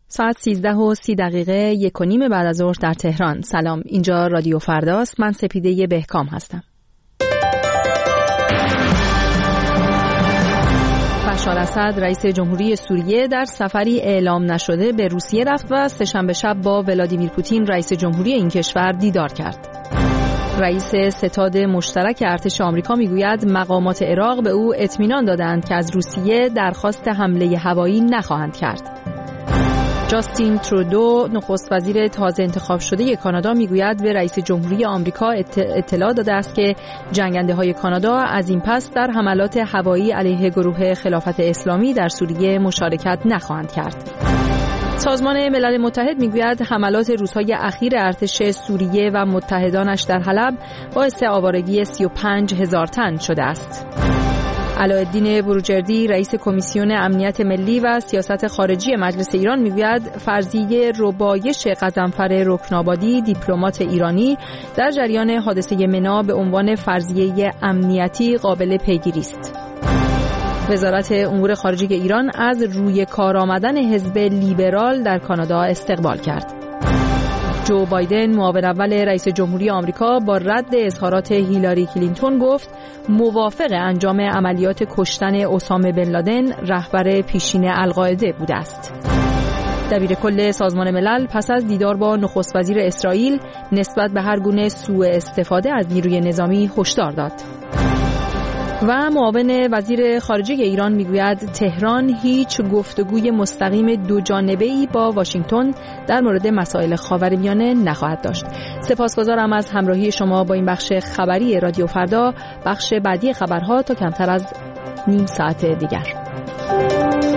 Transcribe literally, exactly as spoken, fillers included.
ساعت سیزده و سی دقیقه یک و نیم بعد از ظهر در تهران. سلام، اینجا رادیو فرداست. من سپیده بهکام هستم. بشار اسد رئیس جمهوری سوریه در سفری اعلام نشده به روسیه رفت و سه‌شنبه شب با ولادیمیر پوتین رئیس جمهوری این کشور دیدار کرد. رئیس ستاد مشترک ارتش آمریکا میگوید مقامات عراق به او اطمینان دادند که از روسیه درخواست حمله هوایی نخواهند کرد. جاستین ترودو نخست وزیر تازه انتخاب شده کانادا میگوید به رئیس جمهوری آمریکا اطلاع داده است که جنگنده‌های کانادا از این پس در حملات هوایی علیه گروه خلافت اسلامی در سوریه مشارکت نخواهند کرد. سازمان ملل متحد میگوید حملات روزهای اخیر ارتش سوریه و متحدانش در حلب باعث آوارگی سی و پنج هزار تن شده است. علاءالدین بروجردی رئیس کمیسیون امنیت ملی و سیاست خارجی مجلس ایران میگوید فرضیه ربایش غضنفر رکنابادی دیپلمات ایرانی در جریان حادثه منا به عنوان فرضیه امنیتی قابل پیگیری است. وزارت امور خارجه ایران از روی کار آمدن حزب لیبرال در کانادا استقبال کرد. جو بایدن معاون اول رئیس جمهوری آمریکا با رد اظهارات هیلاری کلینتون گفت موافق انجام عملیات کشتن اسامه بن لادن رهبر پیشین القاعده بوده است. دبیر کل سازمان ملل پس از دیدار با نخست وزیر اسرائیل نسبت به هر گونه سوء استفاده از نیروی نظامی هشدار داد. و معاون وزیر خارجه ایران میگوید تهران هیچ گفتگوی مستقیم دو جانبه‌ای با واشنگتن در مورد مسائل خاورمیانه نخواهد داشت. سپاسگزارم از همراهی شما با این بخش خبری رادیو فردا. بخش بعدی خبرها تا کمتر از نیم ساعت دیگر.